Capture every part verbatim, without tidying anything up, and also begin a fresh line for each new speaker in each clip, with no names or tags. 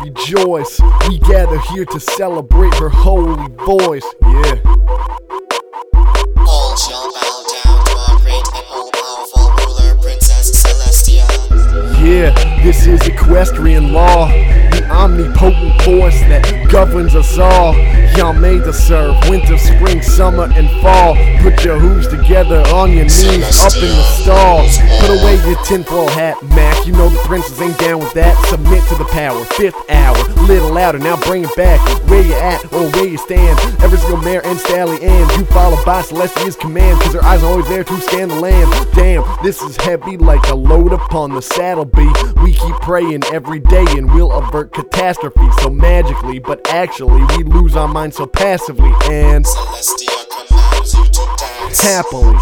rejoice. We gather here to celebrate her holy voice. Yeah.
All shall bow down to our great and all-powerful ruler, Princess Celestia.
Yeah, this is equestrian law, the omnipotent force that governs us all. Y'all made to serve winter, spring, summer, and fall. Put your hooves together on your knees, up in the stall. Put away your tinfoil hat, Mac. You know the princess ain't down with that. Submit to the power, fifth hour, little louder. Now bring it back, where you at or where you stand. Every single mare and stallion, you follow by Celestia's command, cause her eyes are always there to scan the land. Damn, this is heavy like a load upon the saddle bee. We keep praying every day and we'll avert catastrophe so magically, but actually we lose our minds so passively and
Celestia commands you to dance.
happily.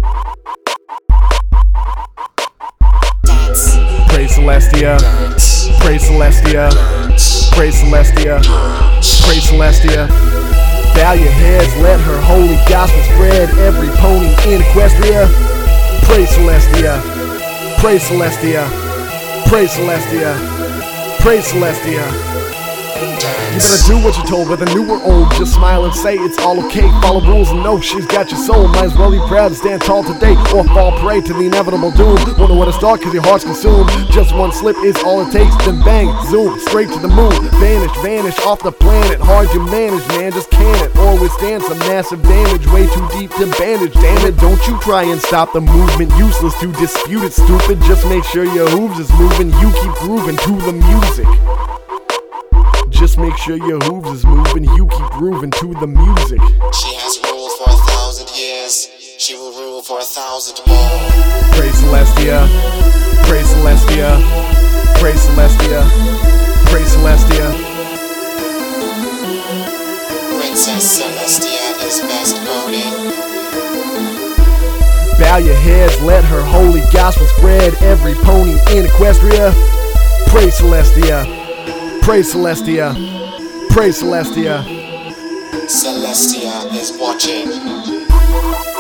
Dance.
Praise Celestia,
Dance.
praise Celestia,
Dance.
praise Celestia, praise Celestia. Bow your heads, let her holy gospel spread every pony in Equestria. Praise Celestia, praise Celestia, praise Celestia, praise Celestia. You better do what you're told, whether new or old. Just smile and say it's all okay. Follow rules and know she's got your soul. Might as well be proud to stand tall today or fall prey to the inevitable doom. Wonder where to start cause your heart's consumed. Just one slip is all it takes. Then bang, zoom, straight to the moon. Vanish, vanish off the planet. Hard to manage, man, just can it. Or withstand some massive damage. Way too deep to bandage. Damn it, don't you try and stop the movement. Useless to dispute it, stupid. Just make sure your hooves is moving. You keep grooving to the music. Just make sure your hooves is moving, you keep grooving to the music.
She has ruled for a thousand years. She will rule for a thousand more.
Praise Celestia, praise Celestia, praise Celestia, praise Celestia.
Princess Celestia is best voted.
Bow your heads, let her holy gospel spread every pony in Equestria. Praise Celestia. Praise Celestia, praise Celestia.
Celestia is watching.